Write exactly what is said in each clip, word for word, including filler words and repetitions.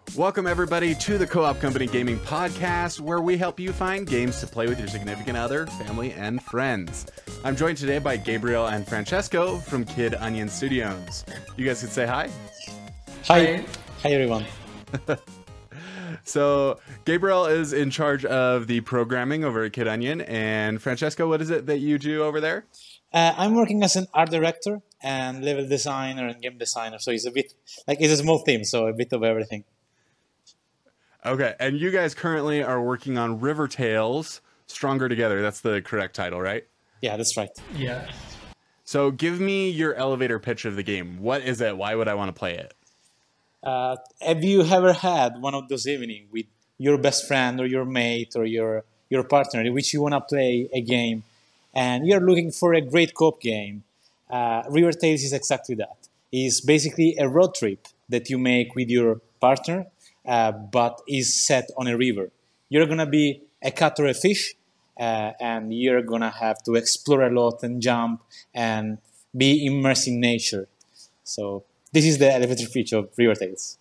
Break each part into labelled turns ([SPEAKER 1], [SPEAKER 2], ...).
[SPEAKER 1] Welcome, everybody, to the Co-op Company Gaming Podcast, where we help you find games to play with your significant other, family, and friends. I'm joined today by Gabriel and Francesco from Kid Onion Studios. You guys could say hi.
[SPEAKER 2] Hi. Hi, everyone.
[SPEAKER 1] So, Gabriel is in charge of the programming over at Kid Onion, and Francesco, what is it that you do over there?
[SPEAKER 2] Uh, I'm working as an art director and level designer and game designer, so it's a bit like it's a small team, so a bit of everything.
[SPEAKER 1] Okay, and you guys currently are working on River Tales Stronger Together. That's the correct title, right?
[SPEAKER 2] Yeah, that's right.
[SPEAKER 3] Yeah.
[SPEAKER 1] So give me your elevator pitch of the game. What is it? Why would I want to play it?
[SPEAKER 2] Uh, have you ever had one of those evenings with your best friend or your mate or your your partner in which you want to play a game and you're looking for a great co-op game? Uh, River Tales is exactly that. It's basically a road trip that you make with your partner, uh, but is set on a river. You're going to be a cat or a fish, uh, and you're going to have to explore a lot and jump and be immersed in nature. So this is the elevator pitch of River Tales.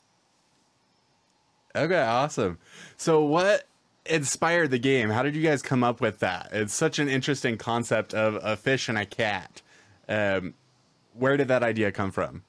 [SPEAKER 1] Okay, awesome. So what inspired the game? How did you guys come up with that? It's such an interesting concept of a fish and a cat. Um, where did that idea come from?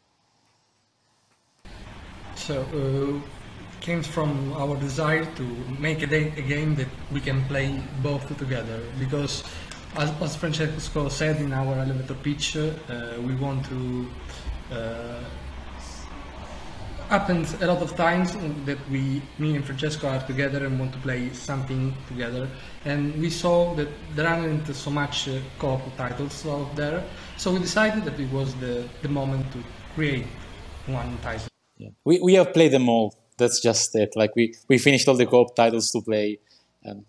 [SPEAKER 3] So uh, it came from our desire to make a, day, a game that we can play both together. Because, as, as Francesco said in our elevator pitch, uh, we want to. Uh, happens a lot of times that we, me and Francesco are together and want to play something together, and we saw that there aren't so much uh, co-op titles out there, so we decided that it was the, the moment to create one title.
[SPEAKER 2] Yeah. We we have played them all. That's just it. Like we, we finished all the co-op titles to play, and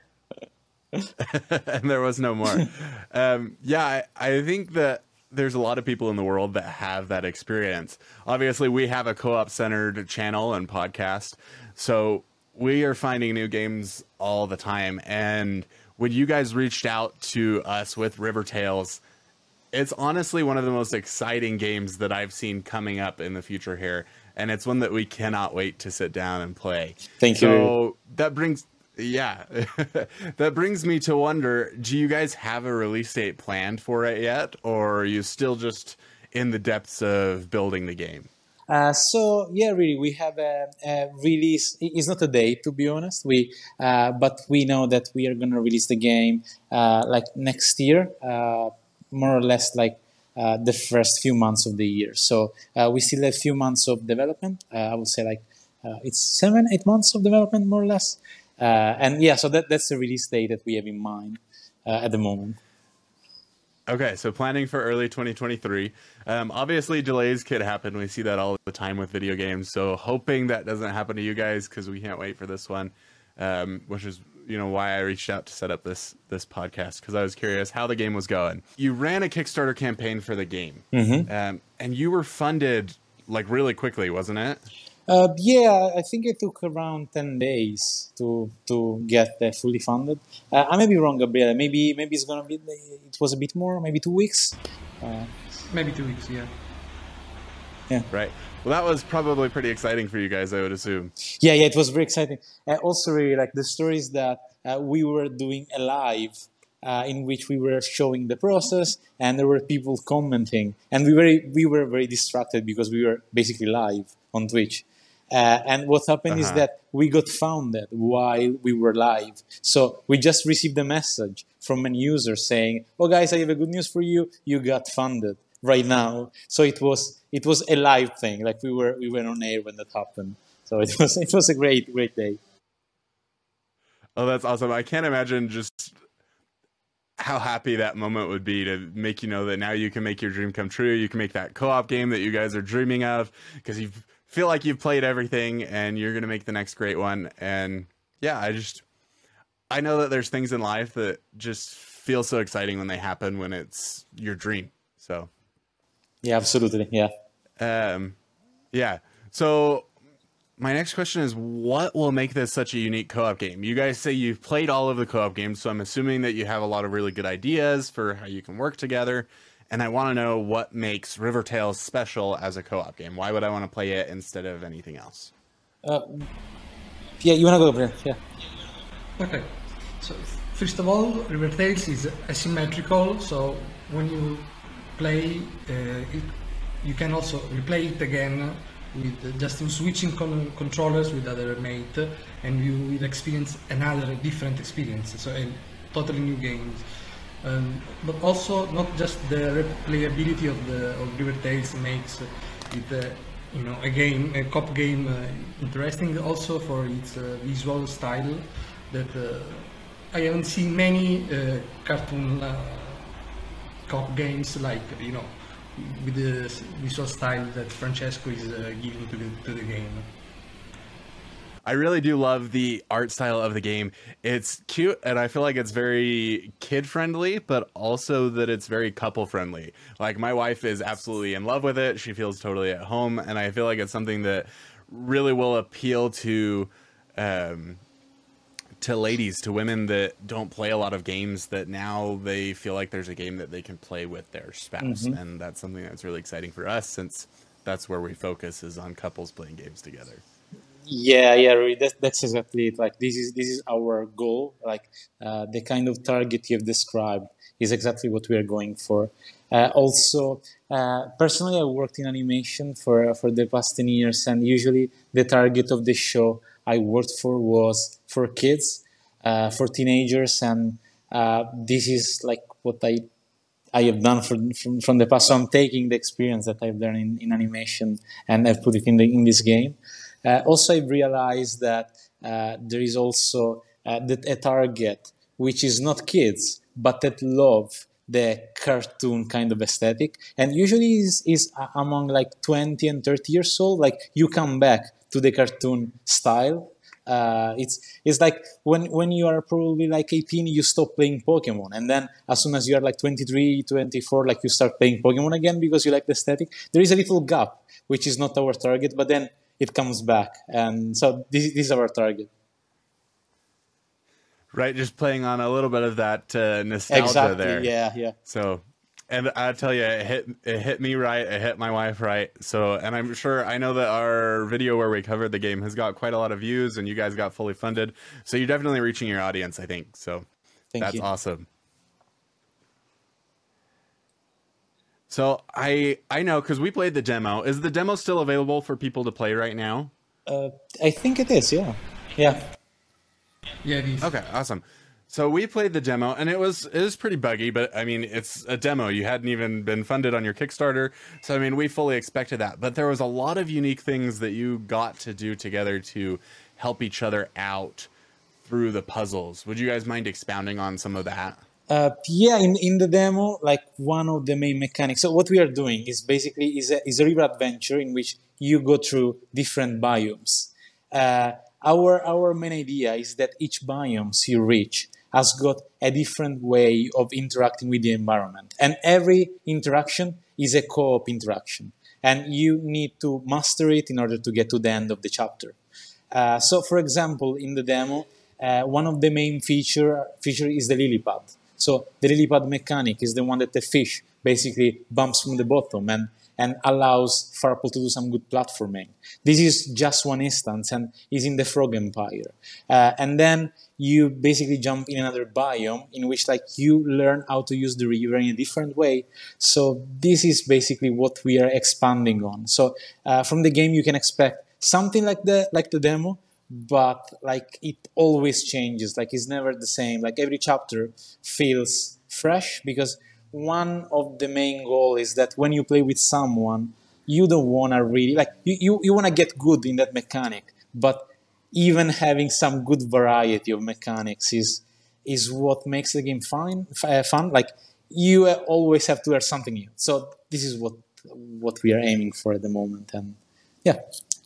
[SPEAKER 1] and there was no more. um, yeah, I, I think that there's a lot of people in the world that have that experience. Obviously, we have a co-op centered channel and podcast, so we are finding new games all the time. And when you guys reached out to us with River Tales, it's honestly one of the most exciting games that I've seen coming up in the future here, and it's one that we cannot wait to sit down and play.
[SPEAKER 2] Thank you.
[SPEAKER 1] So that brings Yeah, that brings me to wonder, do you guys have a release date planned for it yet, or are you still just in the depths of building the game?
[SPEAKER 2] Uh, so yeah, really, we have a, a release. It's not a date, to be honest. We, uh, but we know that we are gonna release the game uh, like next year, uh, more or less like uh, the first few months of the year. So uh, we still have a few months of development. Uh, I would say like uh, it's seven, eight months of development, more or less. Uh, and yeah, so that, that's the release date that we have in mind uh, at the moment.
[SPEAKER 1] Okay, so planning for early twenty twenty-three. Um, obviously, delays could happen. We see that all the time with video games. So hoping that doesn't happen to you guys, because we can't wait for this one, um, which is you know why I reached out to set up this this podcast, because I was curious how the game was going. You ran a Kickstarter campaign for the game,
[SPEAKER 2] Mm-hmm.
[SPEAKER 1] um, and you were funded like really quickly, wasn't it?
[SPEAKER 2] Uh, yeah, I think it took around ten days to to get uh, fully funded. Uh, I may be wrong, Gabriele. Maybe maybe it's gonna be. It was a bit more, maybe two weeks. Uh,
[SPEAKER 3] Maybe two weeks, yeah.
[SPEAKER 2] yeah,
[SPEAKER 1] Right. Well, that was probably pretty exciting for you guys, I would assume.
[SPEAKER 2] yeah, yeah. It was very exciting. Uh, also, really like the stories that uh, we were doing a live uh, in which we were showing the process, and there were people commenting, and we were we were very distracted because we were basically live on Twitch. Uh, and what happened
[SPEAKER 1] Uh-huh.
[SPEAKER 2] is that we got founded while we were live. So we just received a message from a user saying, "Oh, guys, I have a good news for you. You got funded right now." So it was it was a live thing. Like we were we were on air when that happened. So it was it was a great great day.
[SPEAKER 1] Oh, that's awesome. I can't imagine just how happy that moment would be to make you know that now you can make your dream come true. You can make that co-op game that you guys are dreaming of, because you feel like you've played everything and you're going to make the next great one. And yeah, I just, I know that there's things in life that just feel so exciting when they happen, when it's your dream. So
[SPEAKER 2] Yeah, absolutely. Yeah.
[SPEAKER 1] Um, yeah. So my next question is, what will make this such a unique co-op game? You guys say you've played all of the co-op games, so I'm assuming that you have a lot of really good ideas for how you can work together. And I want to know what makes River Tales special as a co-op game. Why would I want to play it instead of anything else?
[SPEAKER 2] Uh, yeah, you wanna go, Brian? Yeah.
[SPEAKER 3] Okay. So first of all, River Tales is asymmetrical. So when you play, uh, it, you can also replay it again with just switching con- controllers with other mate, and you will experience another different experience. So a totally new game. Um, but also not just the replayability of the of River Tales makes it uh, you know a game a cop game uh, interesting, also for its uh, visual style that uh, I haven't seen many uh, cartoon uh, cop games like you know with the visual style that Francesco is uh, giving to the to the game.
[SPEAKER 1] I really do love the art style of the game. It's cute, and I feel like it's very kid-friendly, but also that it's very couple-friendly. Like, my wife is absolutely in love with it. She feels totally at home, and I feel like it's something that really will appeal to um, to ladies, to women that don't play a lot of games, that now they feel like there's a game that they can play with their spouse.
[SPEAKER 2] Mm-hmm.
[SPEAKER 1] And that's something that's really exciting for us, since that's where we focus, is on couples playing games together.
[SPEAKER 2] Yeah, yeah, really. That's that's exactly it. Like this is this is our goal. Like uh, the kind of target you've described is exactly what we are going for. Uh, also, uh, personally, I worked in animation for for the past ten years, and usually the target of the show I worked for was for kids, uh, for teenagers, and uh, this is like what I I have done from, from from the past. So I'm taking the experience that I've done in, in animation and I've put it in the in this game. Uh, also, I've realized that uh, there is also uh, that a target which is not kids but that love the cartoon kind of aesthetic, and usually is is uh, among like twenty and thirty years old. Like you come back to the cartoon style. Uh, it's it's like when when you are probably like eighteen, you stop playing Pokemon, and then as soon as you are like twenty-three, twenty-four, like you start playing Pokemon again because you like the aesthetic. There is a little gap which is not our target, but then it comes back, and so this, this is our target.
[SPEAKER 1] Right, just playing on a little bit of that uh, nostalgia
[SPEAKER 2] Exactly.
[SPEAKER 1] there.
[SPEAKER 2] Yeah, yeah.
[SPEAKER 1] So, and I tell you, it hit it hit me right. It hit my wife right. So, and I'm sure I know that our video where we covered the game has got quite a lot of views, and you guys got fully funded. So you're definitely reaching your audience, I think. So
[SPEAKER 2] Thank
[SPEAKER 1] that's
[SPEAKER 2] you.
[SPEAKER 1] awesome. So I I know, because we played the demo. Is the demo still available for people to play right now?
[SPEAKER 2] Uh, I think it is. Yeah, yeah.
[SPEAKER 3] Yeah, it is.
[SPEAKER 1] Okay, awesome. So we played the demo, and it was it was pretty buggy, but I mean, it's a demo. You hadn't even been funded on your Kickstarter, so I mean, we fully expected that. But there was a lot of unique things that you got to do together to help each other out through the puzzles. Would you guys mind expounding on some of that?
[SPEAKER 2] Uh, yeah, in, in the demo, like one of the main mechanics. So what we are doing is basically is a, is a river adventure in which you go through different biomes. Uh, our our main idea is that each biomes you reach has got a different way of interacting with the environment, and every interaction is a co-op interaction, and you need to master it in order to get to the end of the chapter. Uh, so, for example, in the demo, uh, one of the main feature feature is the lily pad. So the lily pad mechanic is the one that the fish basically bumps from the bottom and, and allows Farple to do some good platforming. This is just one instance and is in the Frog Empire. Uh, and then you basically jump in another biome in which like you learn how to use the river in a different way. So this is basically what we are expanding on. So uh, from the game you can expect something like the like the demo, but like it always changes. Like it's never the same. Like every chapter feels fresh because one of the main goal is that when you play with someone, you don't want to really like you, you, you want to get good in that mechanic, but even having some good variety of mechanics is is what makes the game fine uh, fun. Like you uh, always have to learn something new. So this is what what we are aiming for at the moment, and yeah.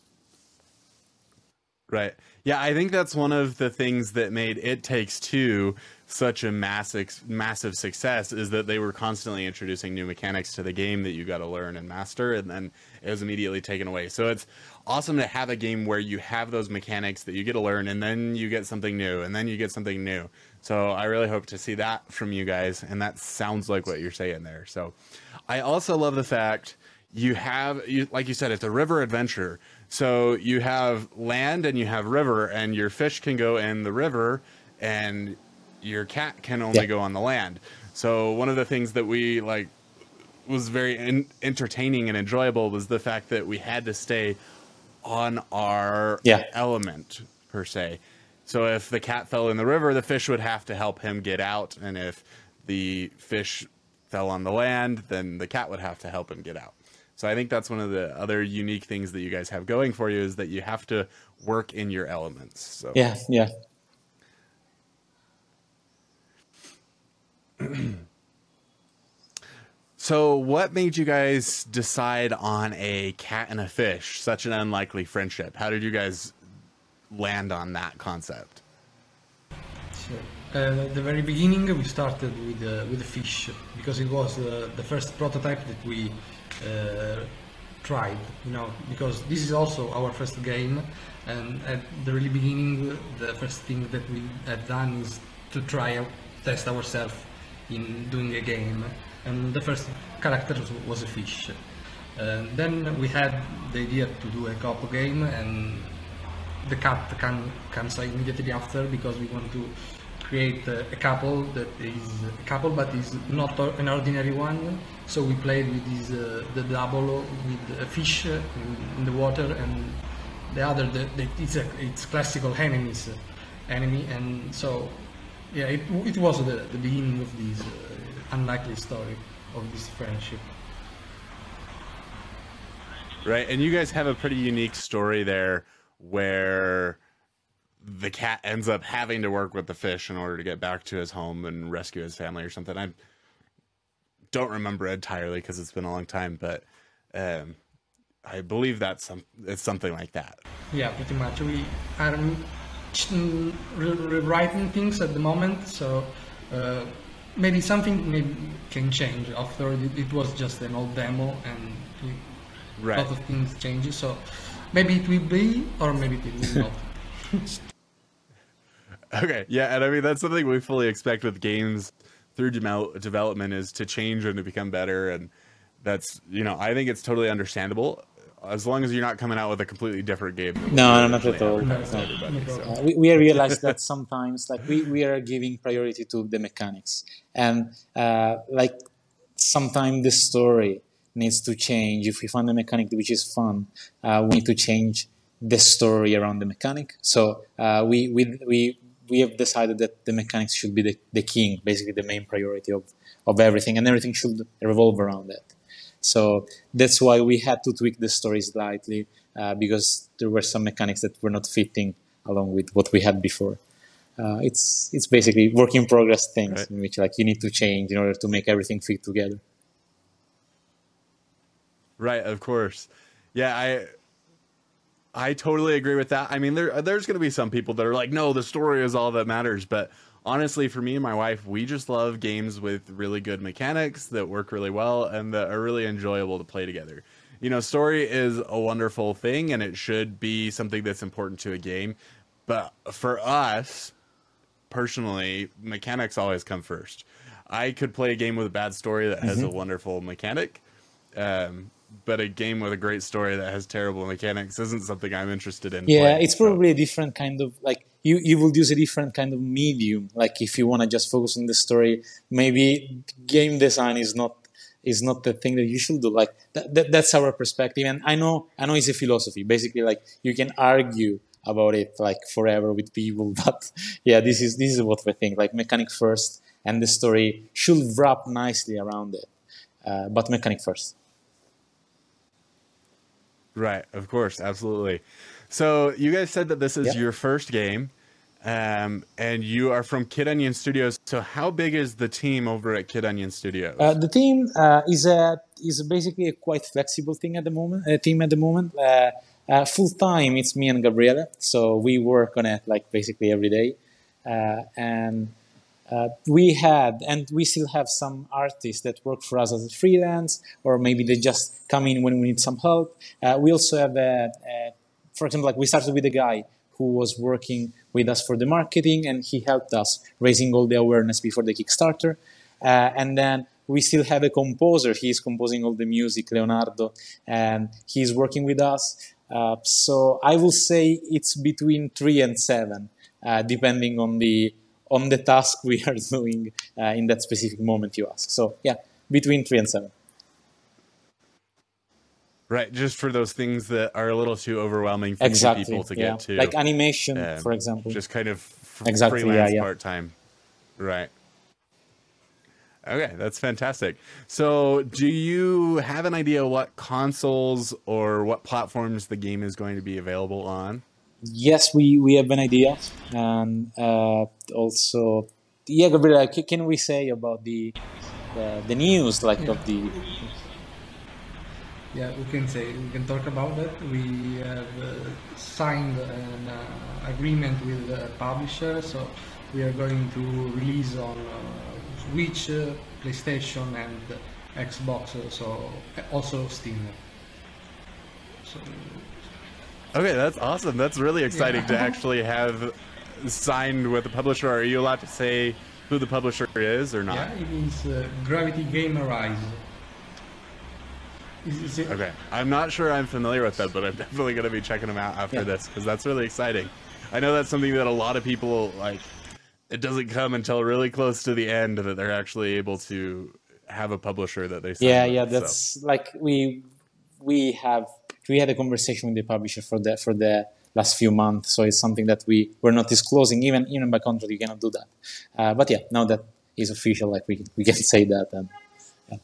[SPEAKER 1] Right. Yeah, I think that's one of the things that made It Takes Two such a massive, massive success, is that they were constantly introducing new mechanics to the game that you got to learn and master, and then it was immediately taken away. So it's awesome to have a game where you have those mechanics that you get to learn, and then you get something new, and then you get something new. So I really hope to see that from you guys, and that sounds like what you're saying there. So I also love the fact you have, you, like you said, it's a river adventure. So you have land and you have river, and your fish can go in the river, and your cat can only yeah. go on the land. So one of the things that we like was very in- entertaining and enjoyable was the fact that we had to stay on our
[SPEAKER 2] yeah.
[SPEAKER 1] element per se. So if the cat fell in the river, the fish would have to help him get out, and if the fish fell on the land, then the cat would have to help him get out. So I think that's one of the other unique things that you guys have going for you, is that you have to work in your elements. So
[SPEAKER 2] yeah, yeah.
[SPEAKER 1] So what made you guys decide on a cat and a fish, such an unlikely friendship? How did you guys land on that concept?
[SPEAKER 3] So, uh, at the very beginning, we started with uh, with the fish, because it was uh, the first prototype that we uh, tried, you know, because this is also our first game, and at the really beginning, the first thing that we had done is to try out, test ourselves in doing a game, and the first character was a fish. And then we had the idea to do a co-op game, and the cat can, comes immediately after, because we want to create a, a couple that is a couple but is not an ordinary one. So we played with this, uh, the double with a fish in, in the water, and the other the, the, it's a it's classical enemies enemy, and so yeah, it, it was the, the beginning of this uh, unlikely story of this friendship.
[SPEAKER 1] Right, and you guys have a pretty unique story there, where the cat ends up having to work with the fish in order to get back to his home and rescue his family or something. I don't remember entirely because it's been a long time, but um, I believe that's some it's something like that.
[SPEAKER 3] Yeah, pretty much. We are rewriting things at the moment, so uh, maybe something maybe can change after. It, it was just an old demo, and we,
[SPEAKER 1] right.
[SPEAKER 3] a lot of things change. So maybe it will be, or maybe it will not.
[SPEAKER 1] Okay, yeah, and I mean that's something we fully expect with games through de- development, is to change and to become better, and that's, you know, I think it's totally understandable as long as you're not coming out with a completely different game.
[SPEAKER 2] No, no, not at all. No, no.
[SPEAKER 1] So.
[SPEAKER 2] Uh, we, we realize that sometimes, like we, we are giving priority to the mechanics, and uh, like sometimes the story needs to change. If we find a mechanic which is fun, uh, we need to change the story around the mechanic. So uh, we we we we have decided that the mechanics should be the, the king, basically the main priority of, of everything, and everything should revolve around that. So that's why we had to tweak the story slightly, uh, because there were some mechanics that were not fitting along with what we had before. Uh, it's it's basically work in progress things, right, in which like you need to change in order to make everything fit together.
[SPEAKER 1] Right, of course. Yeah, I I totally agree with that. I mean, there there's going to be some people that are like, no, the story is all that matters. But honestly, for me and my wife, we just love games with really good mechanics that work really well and that are really enjoyable to play together. You know, story is a wonderful thing, and it should be something that's important to a game. But for us, personally, mechanics always come first. I could play a game with a bad story that has mm-hmm. a wonderful mechanic. Um, but a game with a great story that has terrible mechanics isn't something I'm interested in.
[SPEAKER 2] Yeah,
[SPEAKER 1] playing,
[SPEAKER 2] it's probably so. a different kind of, like, you, you will use a different kind of medium. Like, if you want to just focus on the story, maybe game design is not is not the thing that you should do. Like, that, that, that's our perspective. And I know I know it's a philosophy. Basically, like, you can argue about it, like, forever with people. But, yeah, this is this is what we think. Like, mechanic first, and the story should wrap nicely around it. Uh, but mechanic first.
[SPEAKER 1] Right, of course, absolutely. So you guys said that this is yep. your first game, um, and you are from Kid Onion Studios. So how big is the team over at Kid Onion Studios?
[SPEAKER 2] Uh, the team uh, is a is basically a quite flexible thing at the moment. A team at the moment, uh, uh, full time. It's me and Gabriele, so we work on it like basically every day, uh, and. Uh, we had, and we still have some artists that work for us as a freelance, or maybe they just come in when we need some help. Uh, we also have, a, a, for example, like we started with a guy who was working with us for the marketing, and he helped us raising all the awareness before the Kickstarter. Uh, and then we still have a composer. He's composing all the music, Leonardo, and he's working with us. Uh, so I will say it's between three and seven, uh, depending on the on the task we are doing uh, in that specific moment you ask. So yeah, between three and seven.
[SPEAKER 1] Right, just for those things that are a little too overwhelming for
[SPEAKER 2] Exactly,
[SPEAKER 1] people to
[SPEAKER 2] yeah.
[SPEAKER 1] get to.
[SPEAKER 2] Like animation,
[SPEAKER 1] Um,
[SPEAKER 2] for example.
[SPEAKER 1] Just kind of f-
[SPEAKER 2] Exactly, yeah,
[SPEAKER 1] freelance
[SPEAKER 2] yeah.
[SPEAKER 1] part-time. Right. Okay, that's fantastic. So do you have an idea what consoles or what platforms the game is going to be available on?
[SPEAKER 2] Yes, we, we have an idea. And uh, also, yeah, Gabriela, c- can we say about the the, the news, like
[SPEAKER 3] Yeah.
[SPEAKER 2] of the...
[SPEAKER 3] Yeah, we can say we can talk about that. We have uh, signed an uh, agreement with the publisher, so we are going to release on uh, Switch, uh, PlayStation, and Xbox, uh, so also Steam. So
[SPEAKER 1] Okay, that's awesome. That's really exciting
[SPEAKER 3] Yeah.
[SPEAKER 1] to actually have signed with the publisher. Are you allowed to say who the publisher is or not?
[SPEAKER 3] yeah, it is uh, Gravity Game Arise. Is, is it,
[SPEAKER 1] Okay, I'm not sure I'm familiar with that, but I'm definitely going to be checking them out after
[SPEAKER 2] Yeah.
[SPEAKER 1] this because that's really exciting. I know that's something that a lot of people like. It doesn't come until really close to the end that they're actually able to have a publisher that they sign
[SPEAKER 2] Yeah,
[SPEAKER 1] with,
[SPEAKER 2] yeah,
[SPEAKER 1] so.
[SPEAKER 2] that's like we we have we had a conversation with the publisher for the for the last few months, so it's something that we we're not disclosing. Even even by contract, you cannot do that. Uh, but yeah, now that is official, like we we can say that. And yeah.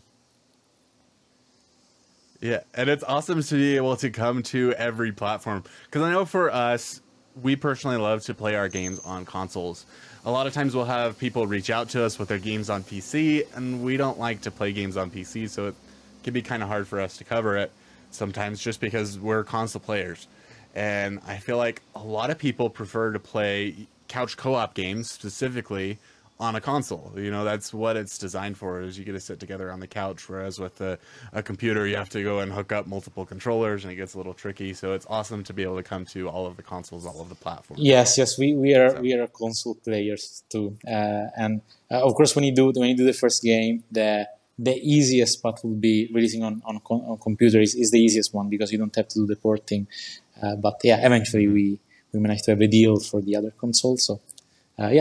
[SPEAKER 1] Yeah, and it's awesome to be able to come to every platform because I know for us, we personally love to play our games on consoles. A lot of times we'll have people reach out to us with their games on P C, and we don't like to play games on P C, so it can be kind of hard for us to cover it sometimes just because we're console players. And I feel like a lot of people prefer to play couch co-op games specifically on a console. You know, that's what it's designed for, is you get to sit together on the couch, whereas with a, a computer you have to go and hook up multiple controllers and it gets a little tricky. So it's awesome to be able to come to all of the consoles, all of the platforms.
[SPEAKER 2] Yes, yes, we, we are
[SPEAKER 1] So-
[SPEAKER 2] we are console players too, uh, and uh, of course when you do when you do the first game, the the easiest path will be releasing on on, con- on computer is, is the easiest one because you don't have to do the porting. Uh, but yeah, eventually we we managed to have a deal for the other console. So uh, yeah.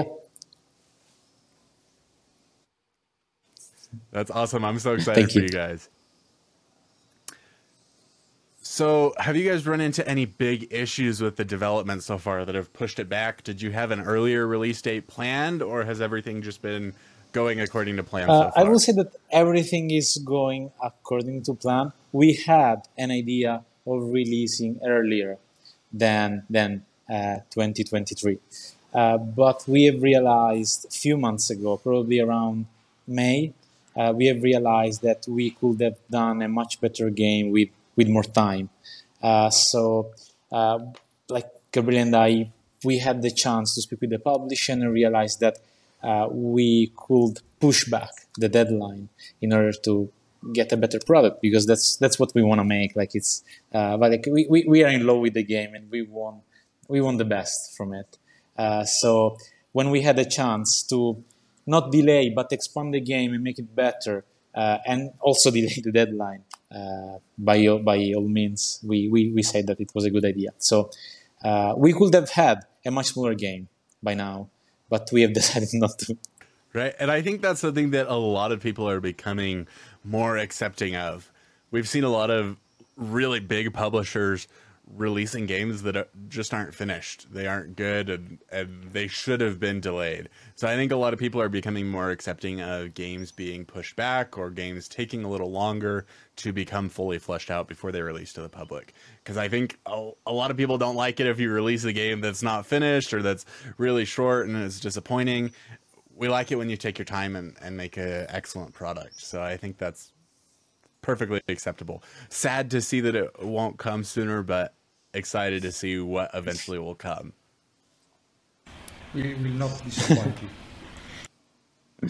[SPEAKER 1] That's awesome. I'm so excited
[SPEAKER 2] Thank
[SPEAKER 1] for
[SPEAKER 2] you.
[SPEAKER 1] you guys. So, have you guys run into any big issues with the development so far that have pushed it back? Did you have an earlier release date planned, or has everything just been going according to plan
[SPEAKER 2] Uh,
[SPEAKER 1] so far?
[SPEAKER 2] I will say that everything is going according to plan. We had an idea of releasing earlier than than uh, twenty twenty-three, uh, but we have realized a few months ago, probably around May, uh, we have realized that we could have done a much better game with with more time. Uh, so, uh, like Gabriel and I, we had the chance to speak with the publisher and realized that uh, we could push back the deadline in order to get a better product because that's that's what we want to make. Like it's, uh, but like we, we, we are in love with the game and we want we want the best from it. Uh, so when we had a chance to not delay but expand the game and make it better, uh, and also delay the deadline, uh, by all, by all means, we, we we said that it was a good idea. So uh, we could have had a much smaller game by now, but we have decided not to.
[SPEAKER 1] Right. And I think that's something that a lot of people are becoming more accepting of. We've seen a lot of really big publishers releasing games that are, just aren't finished. They aren't good and, and they should have been delayed. So I think a lot of people are becoming more accepting of games being pushed back or games taking a little longer to become fully fleshed out before they release to the public. Because I think a, a lot of people don't like it if you release a game that's not finished or that's really short and is disappointing. We like it when you take your time and, and make an excellent product. So I think that's perfectly acceptable. Sad to see that it won't come sooner, but excited to see what eventually will come.
[SPEAKER 3] we will not disappoint you.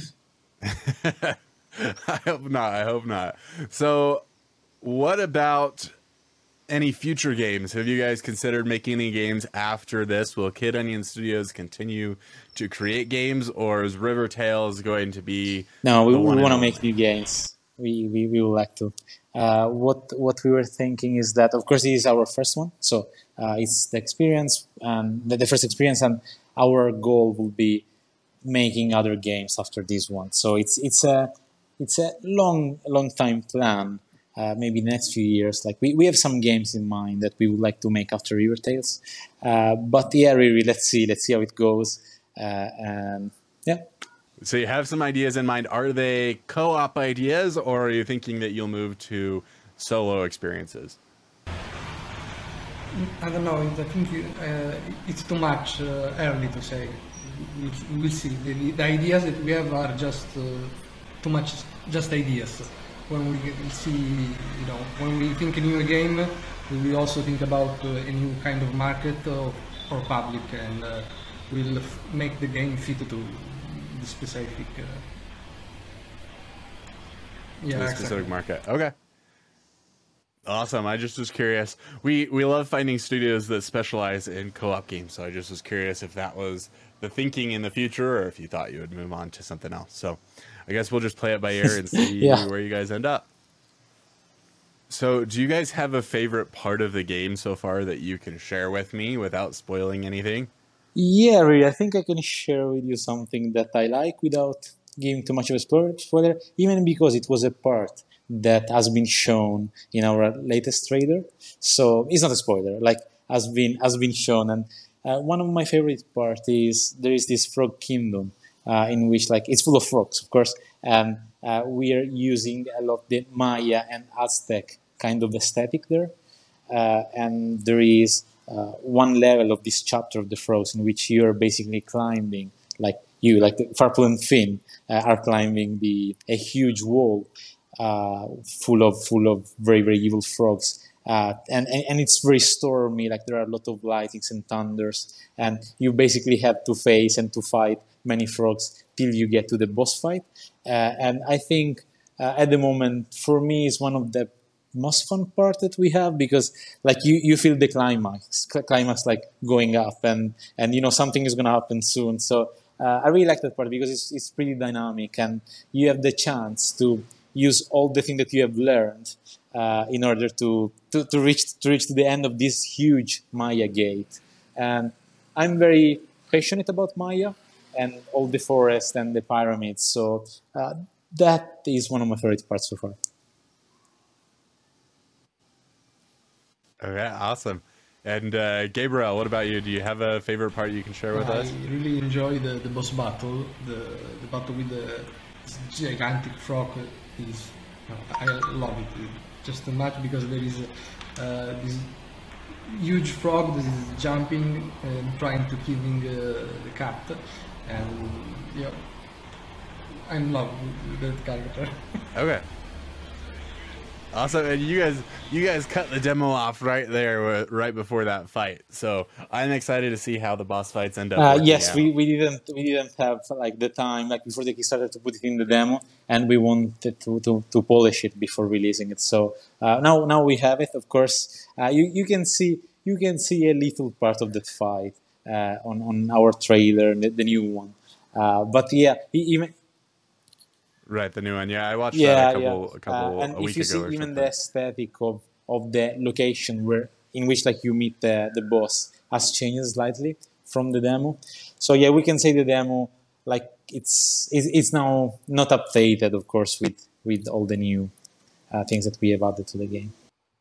[SPEAKER 1] I hope not. I hope not. So what about any future games? Have you guys considered making any games after this? Will Kid Onion Studios continue to create games, or is River Tales going to be
[SPEAKER 2] No, we,
[SPEAKER 1] the
[SPEAKER 2] we
[SPEAKER 1] one and
[SPEAKER 2] want to
[SPEAKER 1] only?
[SPEAKER 2] make new games. we, we, we would like to. Uh, what what we were thinking is that, of course, this is our first one, so uh, it's the experience and the, the first experience, and our goal will be making other games after this one. So it's it's a it's a long long time plan. Uh, maybe the next few years, like we, we have some games in mind that we would like to make after River Tales. Uh, but yeah, really, let's see, let's see how it goes. Uh, and yeah.
[SPEAKER 1] So you have some ideas in mind. Are they co-op ideas, or are you thinking that you'll move to solo experiences?
[SPEAKER 3] I don't know. I think uh, it's too much uh, early to say. We'll, we'll see. The, the ideas that we have are just uh, too much, just ideas. When we see, you know, when we think a new game, we also think about uh, a new kind of market or, or public, and uh, we'll f- make the game fit to the specific. Uh, yeah,
[SPEAKER 1] the specific exactly. market. Okay. Awesome. I just was curious. We we love finding studios that specialize in co-op games, so I just was curious if that was the thinking in the future, or if you thought you would move on to something else. So I guess we'll just play it by ear and see yeah. where you guys end up. So do you guys have a favorite part of the game so far that you can share with me without spoiling anything?
[SPEAKER 2] Yeah, really. I think I can share with you something that I like without giving too much of a spoiler, even because it was a part that has been shown in our latest trailer. So it's not a spoiler, like has been has been shown. And uh, one of my favorite parts is there is this frog kingdom uh, in which like it's full of frogs, of course, and uh, we are using a lot the Maya and Aztec kind of aesthetic there. Uh, and there is uh, one level of this chapter of the frogs in which you are basically climbing, like you, like the Farpool and Finn uh, are climbing the a huge wall uh, full of full of very very evil frogs. Uh, and, and and it's very stormy, like there are a lot of lightnings and thunders, and you basically have to face and to fight many frogs till you get to the boss fight. Uh, and I think uh, at the moment, for me, is one of the most fun part that we have, because like you, you feel the climax, climax like going up, and and you know something is gonna happen soon. So uh, I really like that part because it's it's pretty dynamic, and you have the chance to use all the things that you have learned uh, in order to, to to reach to reach to the end of this huge Maya gate. And I'm very passionate about Maya and all the forest and the pyramids. So uh, that is one of my favorite parts so far.
[SPEAKER 1] Okay, awesome. And uh, Gabriel, what about you? Do you have a favorite part you can share with
[SPEAKER 3] I
[SPEAKER 1] us?
[SPEAKER 3] I really enjoy the, the boss battle. The, the battle with the gigantic frog is, I love it just too much, because there is a, uh, this huge frog that is jumping and trying to killing uh, the cat, and yeah, I'm in love with that character.
[SPEAKER 1] Okay. Awesome, and you guys, you guys cut the demo off right there, right before that fight. So I'm excited to see how the boss fights end up.
[SPEAKER 2] Uh, yes, out. we, we didn't we didn't have like the time like before the Kickstarter to put it in the demo, and we wanted to, to, to polish it before releasing it. So uh, now now we have it. Of course, uh, you you can see you can see a little part of that fight uh, on on our trailer, the, the new one. Uh, but yeah, even.
[SPEAKER 1] Right, the new one. Yeah, I watched yeah, that a couple, yeah. a couple
[SPEAKER 2] uh, and
[SPEAKER 1] a week
[SPEAKER 2] if you
[SPEAKER 1] ago.
[SPEAKER 2] see even
[SPEAKER 1] something.
[SPEAKER 2] the aesthetic of, of the location where in which like you meet the, the boss has changed slightly from the demo. So yeah, we can say the demo like it's it's, it's now not updated, of course, with with all the new uh, things that we have added to the game.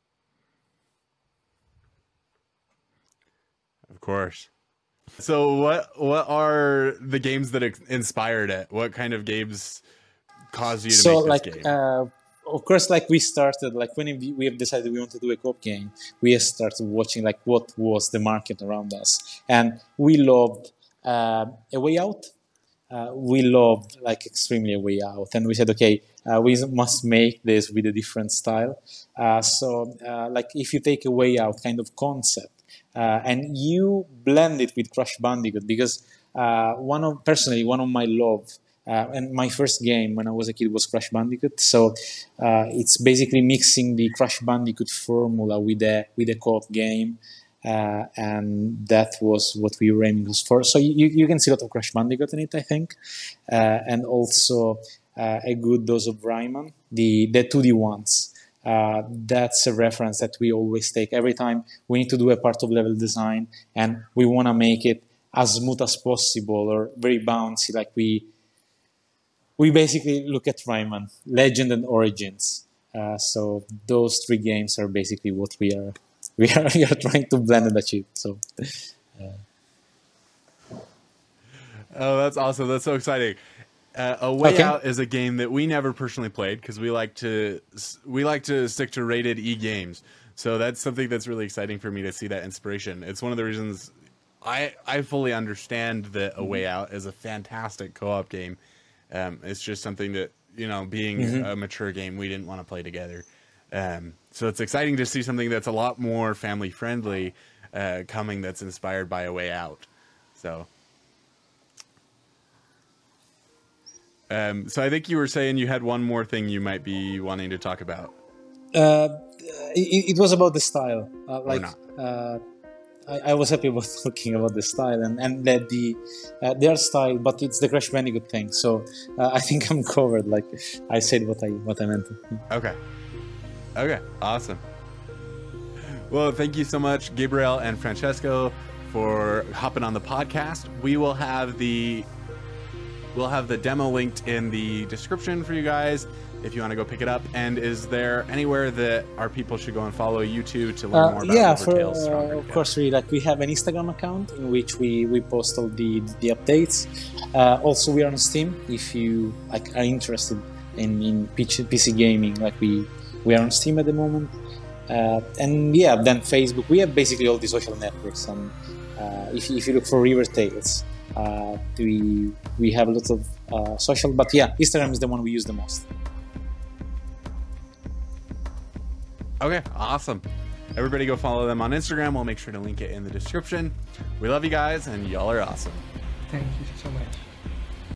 [SPEAKER 1] Of course. So what what are the games that inspired it? What kind of games cause you to
[SPEAKER 2] so
[SPEAKER 1] make
[SPEAKER 2] like
[SPEAKER 1] this game?
[SPEAKER 2] Uh, of course, like we started like when we have decided we want to do a co-op game, we have started watching like what was the market around us, and we loved uh, A Way Out. Uh, we loved like extremely A Way Out, and we said, okay, uh, we must make this with a different style. Uh, so uh, like if you take A Way Out kind of concept uh, and you blend it with Crash Bandicoot, because uh, one of personally one of my love. Uh, and my first game when I was a kid was Crash Bandicoot, so uh, it's basically mixing the Crash Bandicoot formula with a with a co-op game, uh, and that was what we were aiming for. So you, you can see a lot of Crash Bandicoot in it, I think, uh, and also uh, a good dose of Rayman, the the two D ones. Uh, that's a reference that we always take every time we need to do a part of level design, and we want to make it as smooth as possible or very bouncy. Like we we basically look at Rayman, Legend and Origins. Uh, so those three games are basically what we are we are, we are trying to blend and achieve. So. Uh,
[SPEAKER 1] Oh, that's awesome. That's so exciting. Uh, A Way
[SPEAKER 2] Okay.
[SPEAKER 1] Out is a game that we never personally played because we like to we like to stick to rated E games. So that's something that's really exciting for me to see that inspiration. It's one of the reasons I I fully understand that A Way Out is a fantastic co-op game. Um, it's just something that, you know, being a mature game, we didn't want to play together. Um, so it's exciting to see something that's a lot more family friendly uh, coming that's inspired by A Way Out. So. Um, so I think you were saying you had one more thing you might be wanting to talk about.
[SPEAKER 2] uh, it, it was about the style. Uh, like
[SPEAKER 1] not.
[SPEAKER 2] uh, I, I was happy about talking about the style and and that the uh, their style, but it's the Crash Bandicoot thing. So uh, I think I'm covered. Like I said what I what I meant.
[SPEAKER 1] Okay. Okay. Awesome. Well, thank you so much, Gabriel and Francesco, for hopping on the podcast. We will have the we'll have the demo linked in the description for you guys if you want to go pick it up. And is there anywhere that our people should go and follow you two to learn
[SPEAKER 2] Uh,
[SPEAKER 1] more about
[SPEAKER 2] yeah, for,
[SPEAKER 1] Rivertales
[SPEAKER 2] uh,
[SPEAKER 1] Stronger
[SPEAKER 2] of
[SPEAKER 1] Together?
[SPEAKER 2] course, we like we have an Instagram account in which we, we post all the the updates. Uh, also, we are on Steam if you like are interested in in P C, P C gaming. Like we we are on Steam at the moment, uh, and yeah, then Facebook. We have basically all the social networks, and uh, if if you look for Rivertales, uh, we we have a lot of uh, social. But yeah, Instagram is the one we use the most.
[SPEAKER 1] Okay, awesome. Everybody go follow them on Instagram. We'll make sure to link it in the description. We love you guys, and y'all are awesome.
[SPEAKER 3] Thank you so much.